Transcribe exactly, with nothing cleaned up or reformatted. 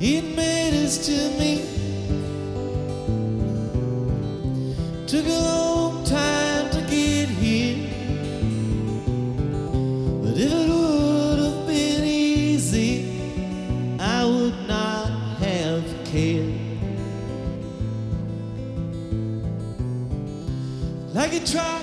It matters to me. Took a long time to get here, but if it would have been easy, I would not have cared. Like a try